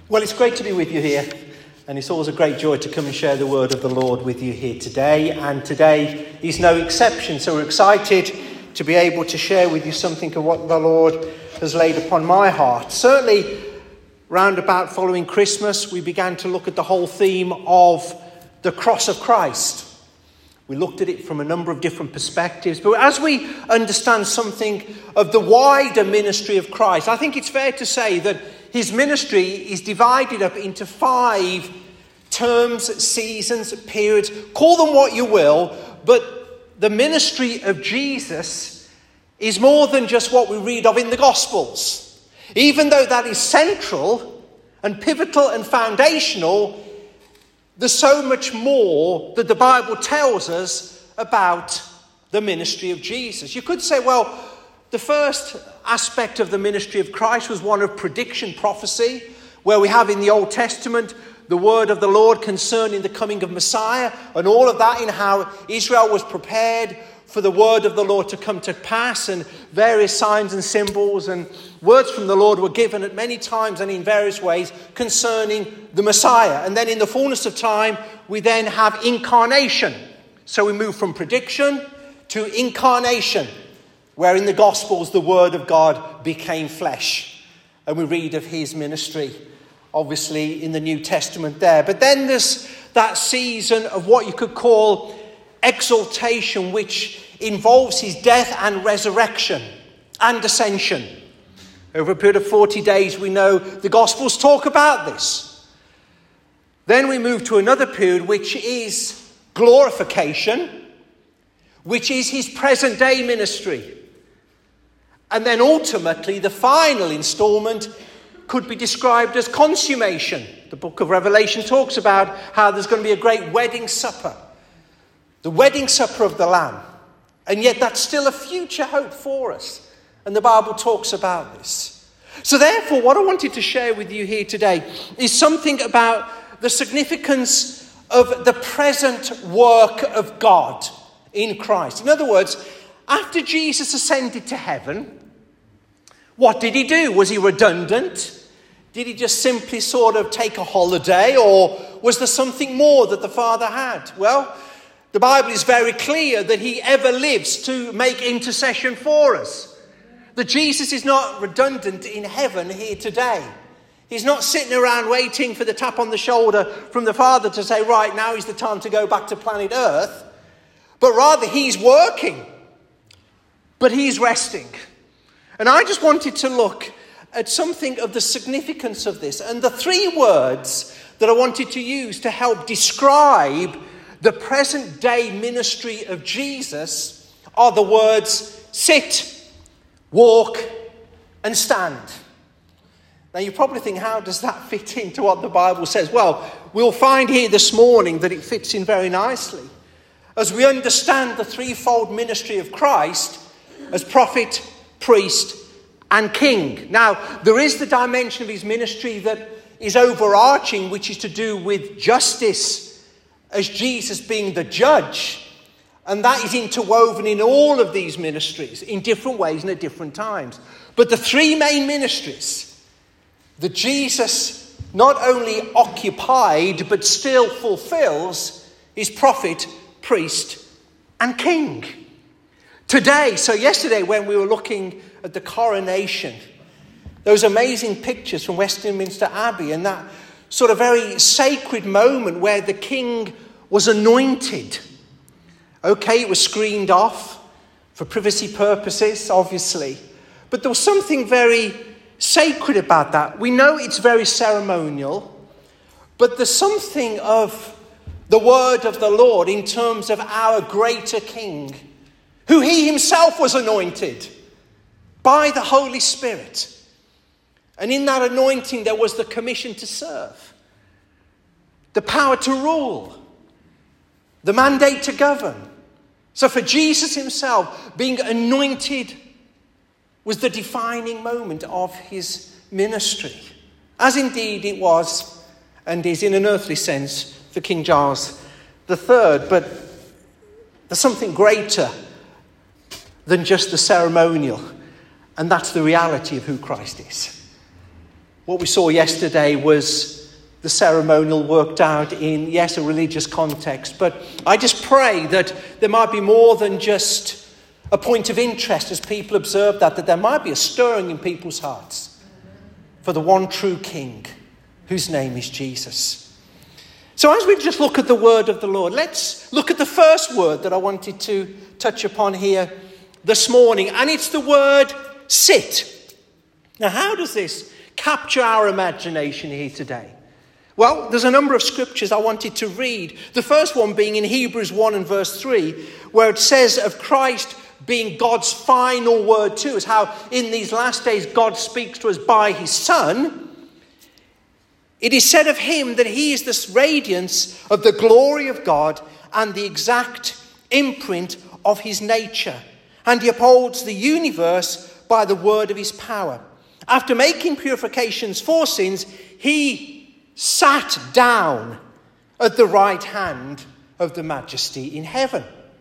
Well, it's great to be with you here, and it's always a great joy to come and share the word of the Lord with you here today, and today is no exception, so we're excited to be able to share with you something of what the Lord has laid upon my heart. Certainly, round about following Christmas, we began to look at the whole theme of the cross of Christ. We looked at it from a number of different perspectives, but as we understand something of the wider ministry of Christ, I think it's fair to say that his ministry is divided up into 5 terms, seasons, periods. Call them what you will, but the ministry of Jesus is more than just what we read of in the Gospels. Even though that is central and pivotal and foundational, there's so much more that the Bible tells us about the ministry of Jesus. You could say, well, the first aspect of the ministry of Christ was one of prediction, prophecy, where we have in the Old Testament the word of the Lord concerning the coming of Messiah, and all of that in how Israel was prepared for the word of the Lord to come to pass, and various signs and symbols and words from the Lord were given at many times and in various ways concerning the Messiah. And then in the fullness of time, we then have incarnation. So we move from prediction to incarnation, where in the Gospels the word of God became flesh. And we read of his ministry, obviously, in the New Testament there. But then there's that season of what you could call exaltation, which involves his death and resurrection and ascension. Over a period of 40 days, we know the Gospels talk about this. Then we move to another period, which is glorification, which is his present day ministry. And then ultimately, the final installment could be described as consummation. The book of Revelation talks about how there's going to be a great wedding supper. The wedding supper of the Lamb. And yet that's still a future hope for us. And the Bible talks about this. So therefore, what I wanted to share with you here today is something about the significance of the present work of God in Christ. In other words, after Jesus ascended to heaven, what did he do? Was he redundant? Did he just simply sort of take a holiday? Or was there something more that the Father had? Well, the Bible is very clear that he ever lives to make intercession for us. That Jesus is not redundant in heaven here today. He's not sitting around waiting for the tap on the shoulder from the Father to say, right, now is the time to go back to planet Earth. But rather, he's working. But he's resting. And I just wanted to look at something of the significance of this. And the 3 words that I wanted to use to help describe the present day ministry of Jesus are the words sit, walk, and stand. Now you probably think, how does that fit into what the Bible says? Well, we'll find here this morning that it fits in very nicely. As we understand the threefold ministry of Christ as prophet, priest, and king. Now, there is the dimension of his ministry that is overarching, which is to do with justice, as Jesus being the judge. And that is interwoven in all of these ministries in different ways and at different times. But the 3 main ministries that Jesus not only occupied but still fulfills is prophet, priest, and king. Today, so yesterday when we were looking at the coronation, those amazing pictures from Westminster Abbey and that sort of very sacred moment where the king was anointed. Okay, it was screened off for privacy purposes, obviously. But there was something very sacred about that. We know it's very ceremonial, but there's something of the word of the Lord in terms of our greater king, who he himself was anointed by the Holy Spirit. And in that anointing, there was the commission to serve, the power to rule, the mandate to govern. So for Jesus himself, being anointed was the defining moment of his ministry, as indeed it was and is in an earthly sense for King Charles III. But there's something greater than just the ceremonial, and that's the reality of who Christ is. What we saw yesterday was the ceremonial worked out in, yes, a religious context. But I just pray that there might be more than just a point of interest as people observe that there might be a stirring in people's hearts for the one true King, whose name is Jesus. So as we just look at the word of the Lord, let's look at the first word that I wanted to touch upon here this morning. And it's the word sit. Now, how does this capture our imagination here today? Well, there's a number of scriptures I wanted to read. The first one being in Hebrews 1 and verse 3, where it says of Christ being God's final word to us, how in these last days God speaks to us by his Son. It is said of him that he is the radiance of the glory of God and the exact imprint of his nature. And he upholds the universe by the word of his power. After making purifications for sins, he sat down at the right hand of the majesty in heaven.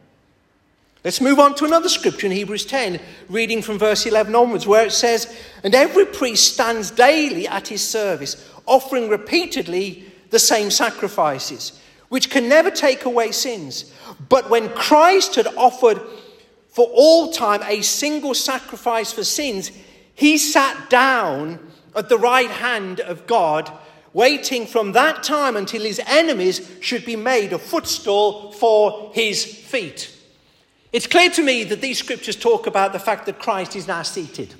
Let's move on to another scripture in Hebrews 10, reading from verse 11 onwards, where it says, "And every priest stands daily at his service, offering repeatedly the same sacrifices, which can never take away sins. But when Christ had offered for all time a single sacrifice for sins, he sat down at the right hand of God, waiting from that time until his enemies should be made a footstool for his feet." It's clear to me that these scriptures talk about the fact that Christ is now seated.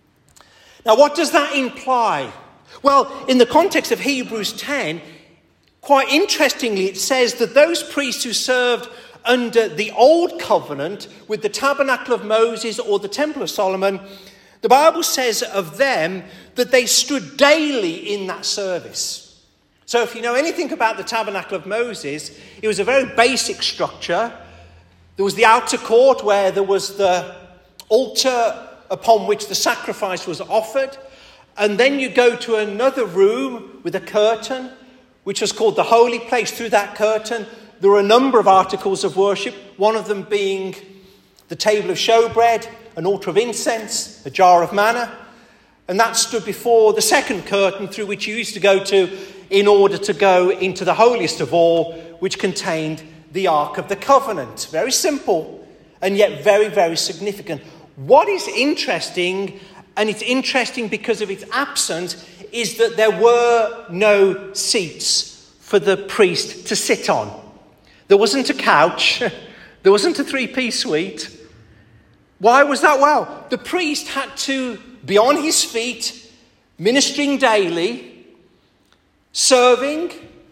Now, what does that imply? Well, in the context of Hebrews 10, quite interestingly, it says that those priests who served under the old covenant with the tabernacle of Moses or the temple of Solomon, the Bible says of them that they stood daily in that service. So if you know anything about the tabernacle of Moses, it was a very basic structure. There was the outer court where there was the altar upon which the sacrifice was offered. And then you go to another room with a curtain, which was called the holy place. Through that curtain, there were a number of articles of worship, one of them being the table of showbread, an altar of incense, a jar of manna. And that stood before the second curtain through which you used to go to in order to go into the holiest of all, which contained the Ark of the Covenant. Very simple and yet very, very significant. What is interesting, and it's interesting because of its absence, is that there were no seats for the priest to sit on. There wasn't a couch. There wasn't a three-piece suite. Why was that? Well, the priest had to be on his feet, ministering daily, serving,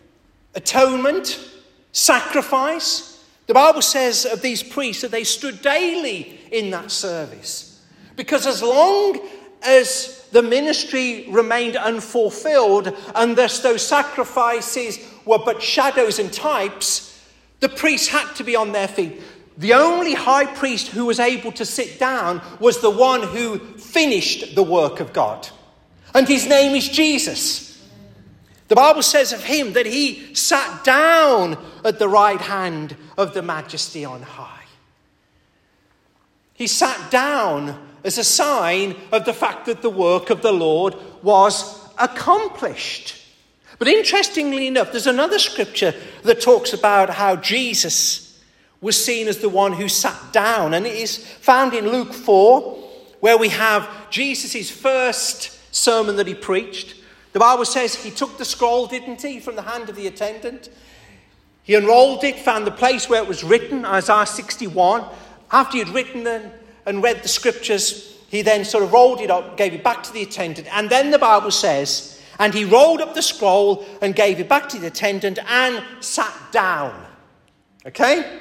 atonement, sacrifice. The Bible says of these priests that they stood daily in that service. Because as long as the ministry remained unfulfilled, and thus those sacrifices were but shadows and types, the priests had to be on their feet. The only high priest who was able to sit down was the one who finished the work of God. And his name is Jesus. The Bible says of him that he sat down at the right hand of the majesty on high. He sat down as a sign of the fact that the work of the Lord was accomplished. But interestingly enough, there's another scripture that talks about how Jesus was seen as the one who sat down. And it is found in Luke 4, where we have Jesus' first sermon that he preached. The Bible says he took the scroll, didn't he, from the hand of the attendant. He unrolled it, found the place where it was written, Isaiah 61. After he had written and read the scriptures, he then sort of rolled it up, gave it back to the attendant. And then the Bible says, and he rolled up the scroll and gave it back to the attendant and sat down. Okay?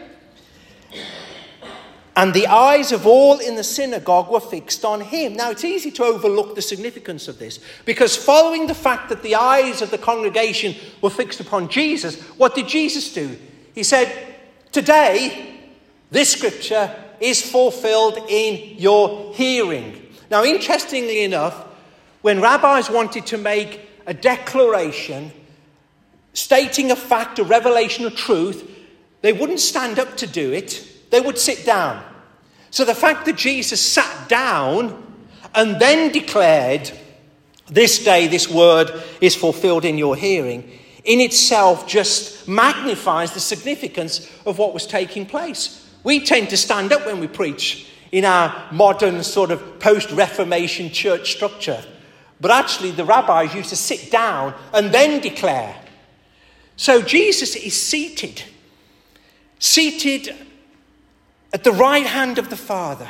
And the eyes of all in the synagogue were fixed on him. Now, it's easy to overlook the significance of this, because following the fact that the eyes of the congregation were fixed upon Jesus, what did Jesus do? He said, today, this scripture is fulfilled in your hearing. Now, interestingly enough, when rabbis wanted to make a declaration stating a fact, a revelation of truth, they wouldn't stand up to do it. They would sit down. So the fact that Jesus sat down and then declared this day this word is fulfilled in your hearing, in itself just magnifies the significance of what was taking place. We tend to stand up when we preach in our modern sort of post-Reformation church structure. But actually the rabbis used to sit down and then declare. So Jesus is seated at the right hand of the Father,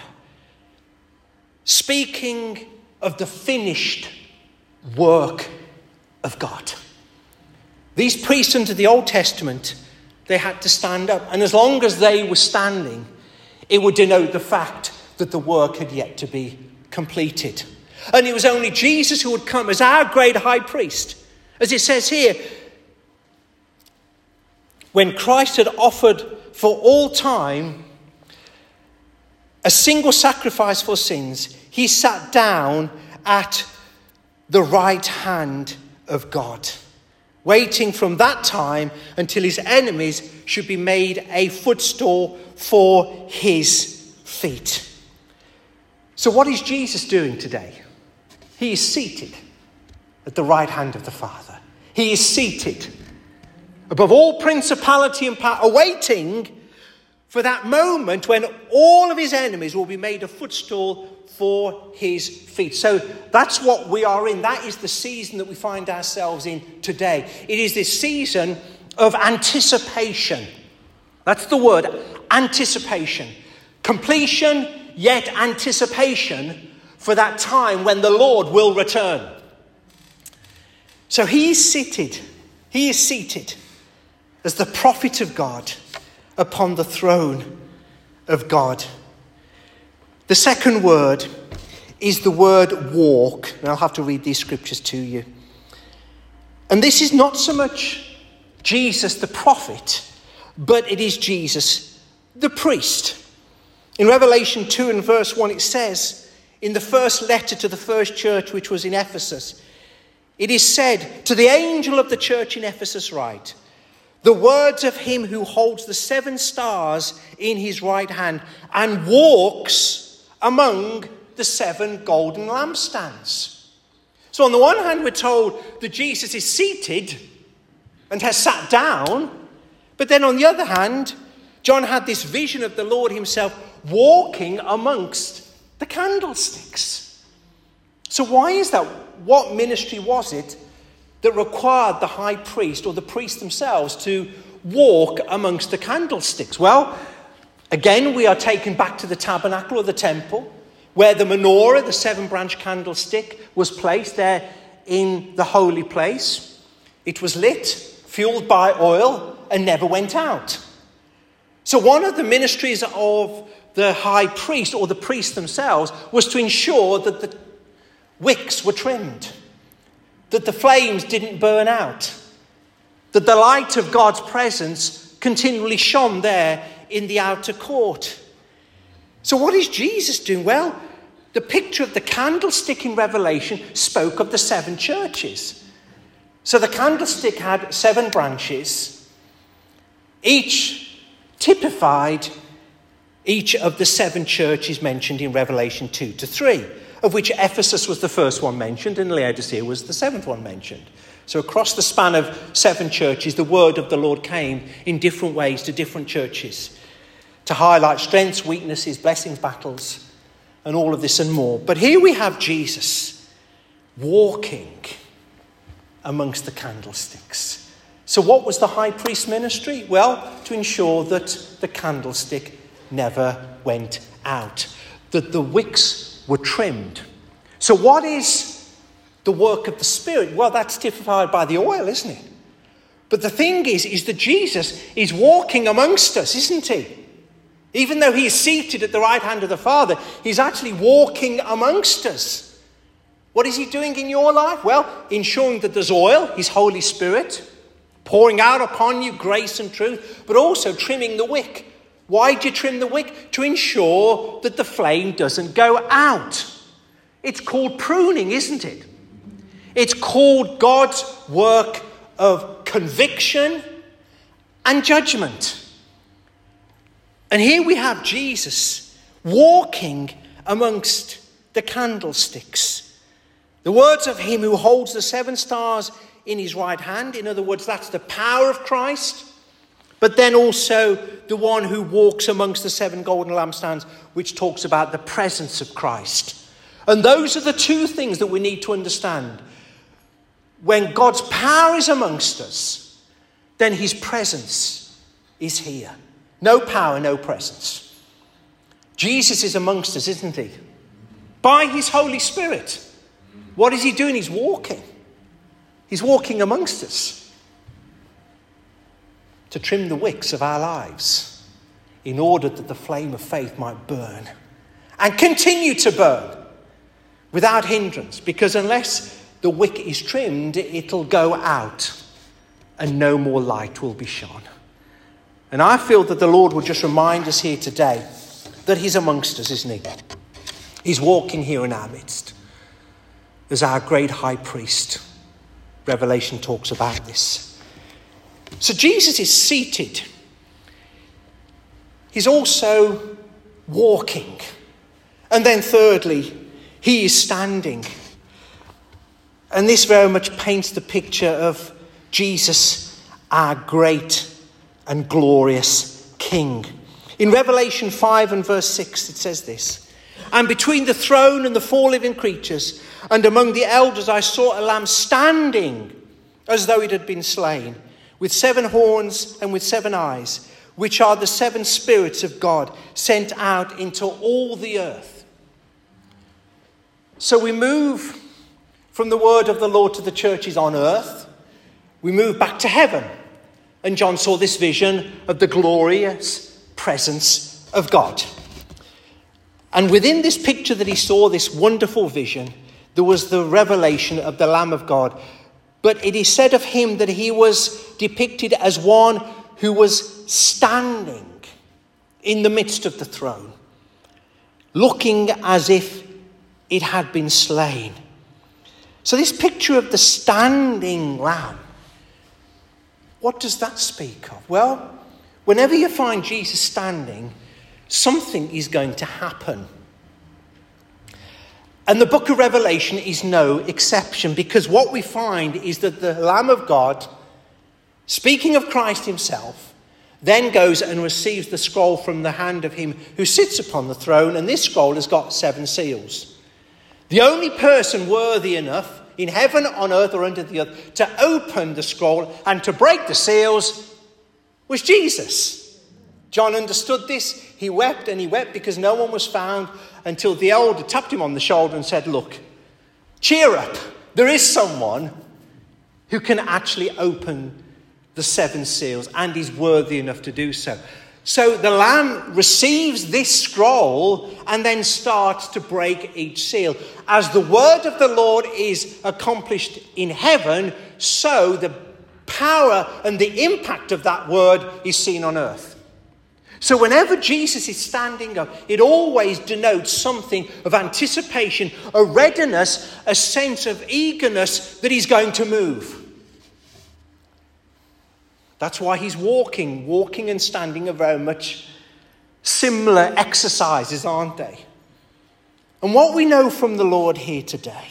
speaking of the finished work of God. These priests under the Old Testament, they had to stand up. And as long as they were standing, it would denote the fact that the work had yet to be completed. And it was only Jesus who would come as our great high priest. As it says here, when Christ had offered for all time a single sacrifice for sins, he sat down at the right hand of God, waiting from that time until his enemies should be made a footstool for his feet. So what is Jesus doing today? He is seated at the right hand of the Father. He is seated above all principality and power, awaiting for that moment when all of his enemies will be made a footstool for his feet. So that's what we are in. That is the season that we find ourselves in today. It is this season of anticipation. That's the word, anticipation. Completion, yet anticipation for that time when the Lord will return. So he is seated as the prophet of God upon the throne of God. The second word is the word walk. And I'll have to read these scriptures to you. And this is not so much Jesus the prophet, but it is Jesus the priest. In Revelation 2 and verse 1 it says, in the first letter to the first church which was in Ephesus, it is said, to the angel of the church in Ephesus write, the words of him who holds the 7 stars in his right hand and walks among the 7 golden lampstands. So on the one hand, we're told that Jesus is seated and has sat down. But then on the other hand, John had this vision of the Lord himself walking amongst the candlesticks. So why is that? What ministry was it that required the high priest or the priests themselves to walk amongst the candlesticks? Well, again, we are taken back to the tabernacle or the temple, where the menorah, the 7-branch candlestick, was placed there in the holy place. It was lit, fueled by oil, and never went out. So one of the ministries of the high priest or the priests themselves was to ensure that the wicks were trimmed, that the flames didn't burn out, that the light of God's presence continually shone there in the outer court. So what is Jesus doing? Well, the picture of the candlestick in Revelation spoke of the 7 churches. So the candlestick had 7 branches, each typified each of the 7 churches mentioned in Revelation 2 to 3, of which Ephesus was the first one mentioned and Laodicea was the 7th one mentioned. So across the span of 7 churches, the word of the Lord came in different ways to different churches to highlight strengths, weaknesses, blessings, battles, and all of this and more. But here we have Jesus walking amongst the candlesticks. So what was the high priest's ministry? Well, to ensure that the candlestick never went out, that the wicks were trimmed. So what is the work of the Spirit? Well, that's typified by the oil, isn't it? But the thing is that Jesus is walking amongst us, isn't he? Even though he is seated at the right hand of the Father, he's actually walking amongst us. What is he doing in your life? Well, ensuring that there's oil, his Holy Spirit, pouring out upon you grace and truth, but also trimming the wick. Why do you trim the wick? To ensure that the flame doesn't go out. It's called pruning, isn't it? It's called God's work of conviction and judgment. And here we have Jesus walking amongst the candlesticks. The words of him who holds the 7 stars in his right hand. In other words, that's the power of Christ. But then also the one who walks amongst the 7 golden lampstands, which talks about the presence of Christ. And those are the 2 things that we need to understand. When God's power is amongst us, then his presence is here. No power, no presence. Jesus is amongst us, isn't he? By his Holy Spirit. What is he doing? He's walking. He's walking amongst us to trim the wicks of our lives in order that the flame of faith might burn and continue to burn without hindrance. Because unless the wick is trimmed, it'll go out and no more light will be shone. And I feel that the Lord will just remind us here today that he's amongst us, isn't he? He's walking here in our midst as our great high priest. Revelation talks about this. So Jesus is seated. He's also walking. And then thirdly, he is standing. And this very much paints the picture of Jesus, our great and glorious King. In Revelation 5 and verse 6, it says this: "And between the throne and the 4 living creatures, and among the elders, I saw a lamb standing as though it had been slain, with 7 horns and with 7 eyes, which are the 7 spirits of God sent out into all the earth." So we move from the word of the Lord to the churches on earth. We move back to heaven. And John saw this vision of the glorious presence of God. And within this picture that he saw, this wonderful vision, there was the revelation of the Lamb of God. But it is said of him that he was depicted as one who was standing in the midst of the throne, looking as if it had been slain. So this picture of the standing lamb, what does that speak of? Well, whenever you find Jesus standing, something is going to happen. And the book of Revelation is no exception, because what we find is that the Lamb of God, speaking of Christ himself, then goes and receives the scroll from the hand of him who sits upon the throne, and this scroll has got 7 seals. The only person worthy enough in heaven, on earth, or under the earth to open the scroll and to break the seals was Jesus. John understood this. He wept, and he wept because no one was found, until the elder tapped him on the shoulder and said, "Look, cheer up. There is someone who can actually open the 7 seals and is worthy enough to do so." So the Lamb receives this scroll and then starts to break each seal. As the word of the Lord is accomplished in heaven, so the power and the impact of that word is seen on earth. So whenever Jesus is standing up, it always denotes something of anticipation, a readiness, a sense of eagerness that he's going to move. That's why he's walking. Walking and standing are very much similar exercises, aren't they? And what we know from the Lord here today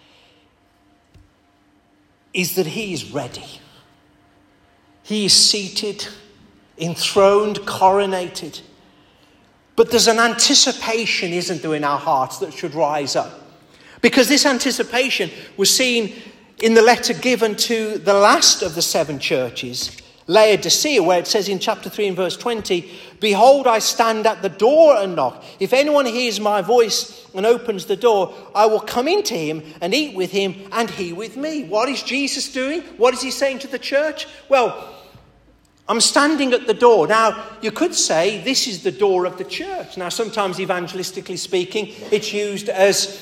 is that he is ready. He is seated, enthroned, coronated. But there's an anticipation, isn't there, in our hearts that should rise up. Because this anticipation was seen in the letter given to the last of the 7 churches, Laodicea, where it says in chapter 3 and verse 20, "Behold, I stand at the door and knock. If anyone hears my voice and opens the door, I will come into him and eat with him and he with me." What is Jesus doing? What is he saying to the church? Well, I'm standing at the door. Now, you could say this is the door of the church. Now, sometimes evangelistically speaking, it's used as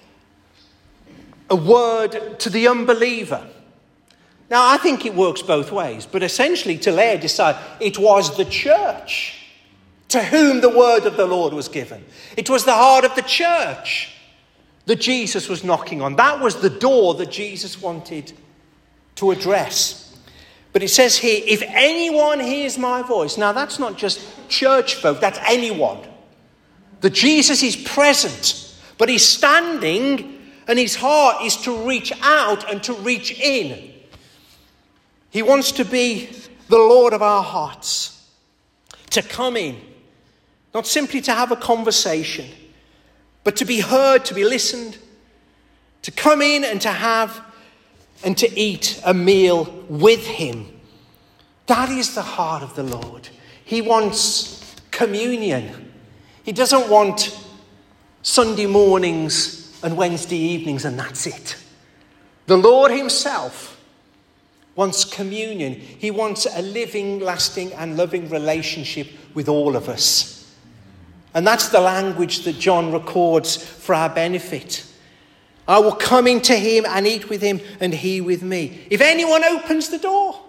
a word to the unbeliever. Now, I think it works both ways, but essentially to Laodicea, it was the church to whom the word of the Lord was given. It was the heart of the church that Jesus was knocking on. That was the door that Jesus wanted to address. But it says here, if anyone hears my voice. Now, that's not just church folk, that's anyone. That Jesus is present, but he's standing And his heart is to reach out and to reach in. He wants to be the Lord of our hearts. To come in. Not simply to have a conversation, but to be heard, to be listened. To come in and to have and to eat a meal with him. That is the heart of the Lord. He wants communion. He doesn't want Sunday mornings and Wednesday evenings and that's it. The Lord himself wants communion. He wants a living, lasting and loving relationship with all of us. And that's the language that John records for our benefit. I will come into him and eat with him and he with me. If anyone opens the door.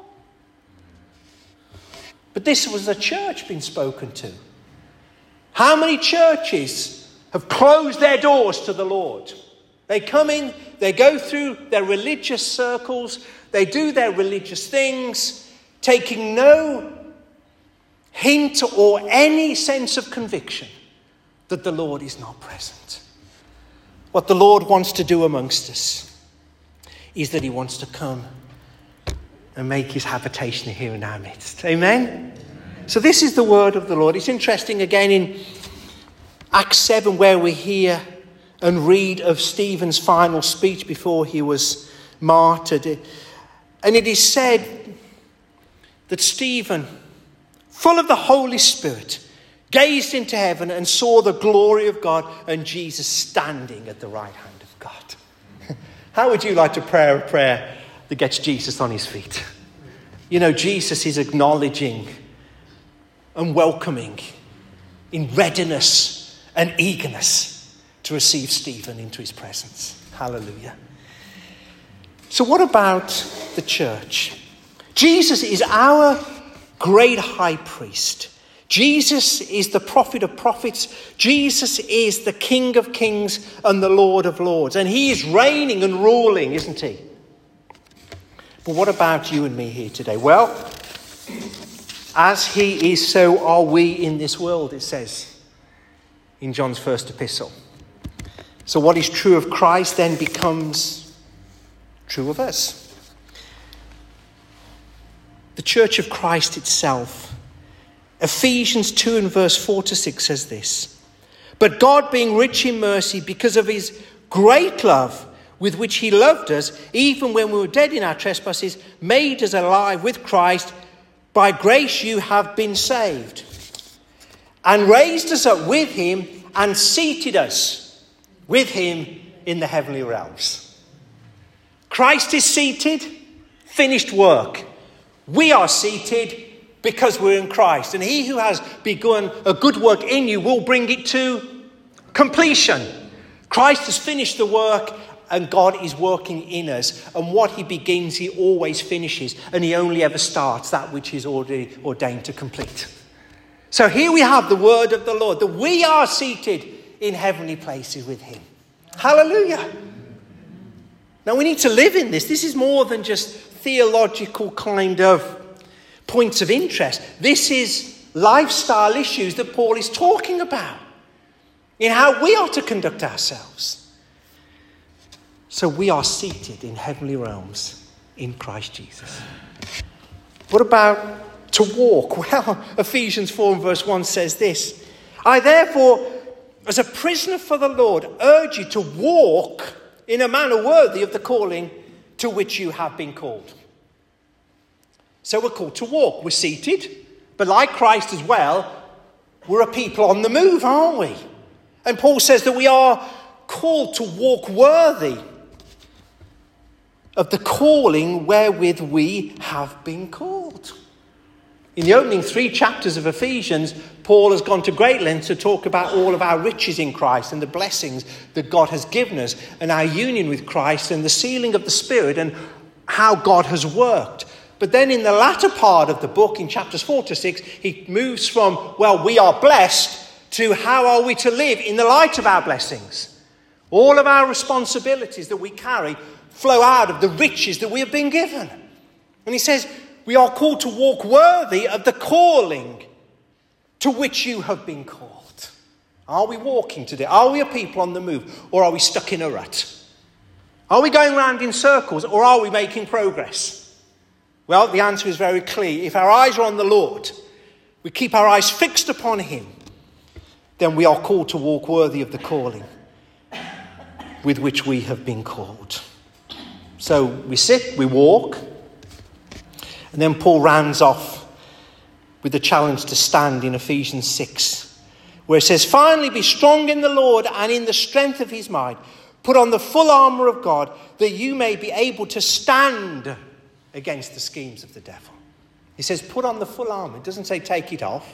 But this was a church being spoken to. How many churches have closed their doors to the Lord? They come in, they go through their religious circles, they do their religious things, taking no hint or any sense of conviction that the Lord is not present. What the Lord wants to do amongst us is that he wants to come and make his habitation here in our midst. Amen? So this is the word of the Lord. It's interesting again in Acts 7 where we hear and read of Stephen's final speech before he was martyred. And it is said that Stephen, full of the Holy Spirit, gazed into heaven and saw the glory of God and Jesus standing at the right hand of God. How would you like to pray a prayer that gets Jesus on his feet? You know, Jesus is acknowledging and welcoming in readiness and eagerness to receive Stephen into his presence. Hallelujah. So what about the church? Jesus is our great high priest. Jesus is the prophet of prophets. Jesus is the King of kings and the Lord of lords. And he is reigning and ruling, isn't he? But what about you and me here today? Well, as he is, so are we in this world, it says in John's first epistle. So what is true of Christ then becomes true of us. The church of Christ itself. Ephesians 2 and verse 4 to 6 says this. But God, being rich in mercy, because of his great love with which he loved us, even when we were dead in our trespasses, made us alive with Christ. By grace you have been saved. And raised us up with him and seated us with him in the heavenly realms. Christ is seated, finished work. We are seated because we're in Christ. And he who has begun a good work in you will bring it to completion. Christ has finished the work and God is working in us. And what he begins, he always finishes. And he only ever starts that which is already ordained to complete. So here we have the word of the Lord, that we are seated in heavenly places with him. Hallelujah. Now we need to live in this. This is more than just theological kind of points of interest. This is lifestyle issues that Paul is talking about in how we are to conduct ourselves. So we are seated in heavenly realms in Christ Jesus. What about to walk? Well, Ephesians 4 and verse 1 says this. I therefore, as a prisoner for the Lord, urge you to walk in a manner worthy of the calling to which you have been called. So we're called to walk. We're seated, but like Christ as well, we're a people on the move, aren't we? And Paul says that we are called to walk worthy of the calling wherewith we have been called. In the opening 3 chapters of Ephesians, Paul has gone to great lengths to talk about all of our riches in Christ and the blessings that God has given us and our union with Christ and the sealing of the Spirit and how God has worked. But then in the latter part of the book, in chapters 4 to 6, he moves from, well, we are blessed, to how are we to live in the light of our blessings. All of our responsibilities that we carry flow out of the riches that we have been given. And he says, we are called to walk worthy of the calling to which you have been called. Are we walking today? Are we a people on the move? Or are we stuck in a rut? Are we going round in circles or are we making progress? Well, the answer is very clear. If our eyes are on the Lord, we keep our eyes fixed upon him, then we are called to walk worthy of the calling with which we have been called. So we sit, we walk, and then Paul rounds off with the challenge to stand in Ephesians 6, where it says, "Finally, be strong in the Lord and in the strength of his might. Put on the full armour of God, that you may be able to stand against the schemes of the devil." He says, put on the full armour. It doesn't say take it off.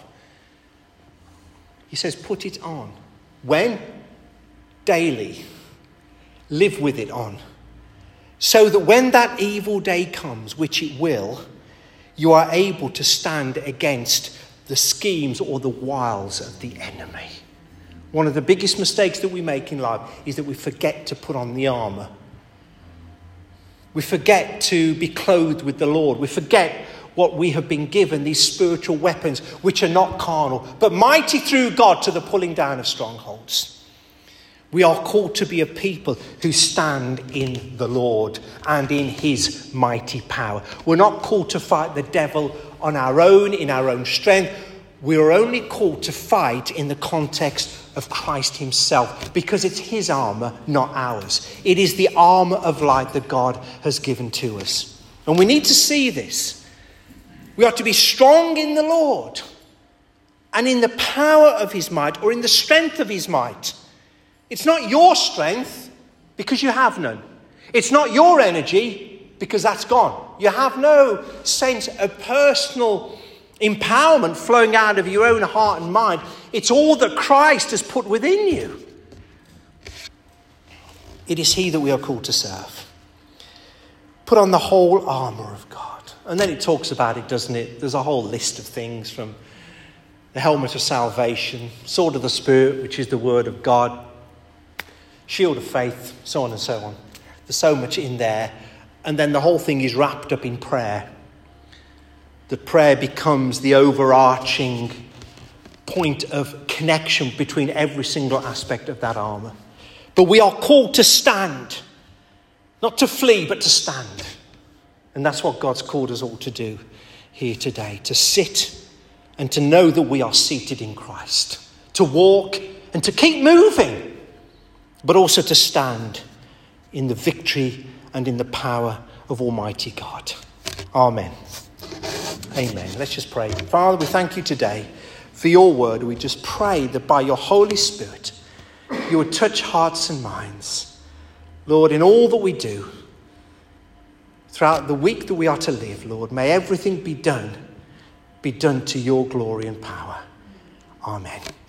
He says, put it on. When? Daily. Live with it on. So that when that evil day comes, which it will, you are able to stand against the schemes or the wiles of the enemy. One of the biggest mistakes that we make in life is that we forget to put on the armour. We forget to be clothed with the Lord. We forget what we have been given, these spiritual weapons, which are not carnal, but mighty through God to the pulling down of strongholds. We are called to be a people who stand in the Lord and in his mighty power. We're not called to fight the devil on our own, in our own strength. We are only called to fight in the context of Christ himself, because it's his armour, not ours. It is the armour of light that God has given to us. And we need to see this. We are to be strong in the Lord and in the power of his might, or in the strength of his might. It's not your strength, because you have none. It's not your energy, because that's gone. You have no sense of personal empowerment flowing out of your own heart and mind. It's all that Christ has put within you. It is he that we are called to serve. Put on the whole armour of God. And then it talks about it, doesn't it? There's a whole list of things, from the helmet of salvation, sword of the Spirit, which is the word of God, shield of faith, so on and so on. There's so much in there. And then the whole thing is wrapped up in prayer. The prayer becomes the overarching point of connection between every single aspect of that armour. But we are called to stand, not to flee, but to stand. And that's what God's called us all to do here today, to sit and to know that we are seated in Christ, to walk and to keep moving, but also to stand in the victory and in the power of Almighty God. Amen. Amen. Let's just pray. Father, we thank you today for your word. We just pray that by your Holy Spirit, you would touch hearts and minds. Lord, in all that we do, throughout the week that we are to live, Lord, may everything be done to your glory and power. Amen.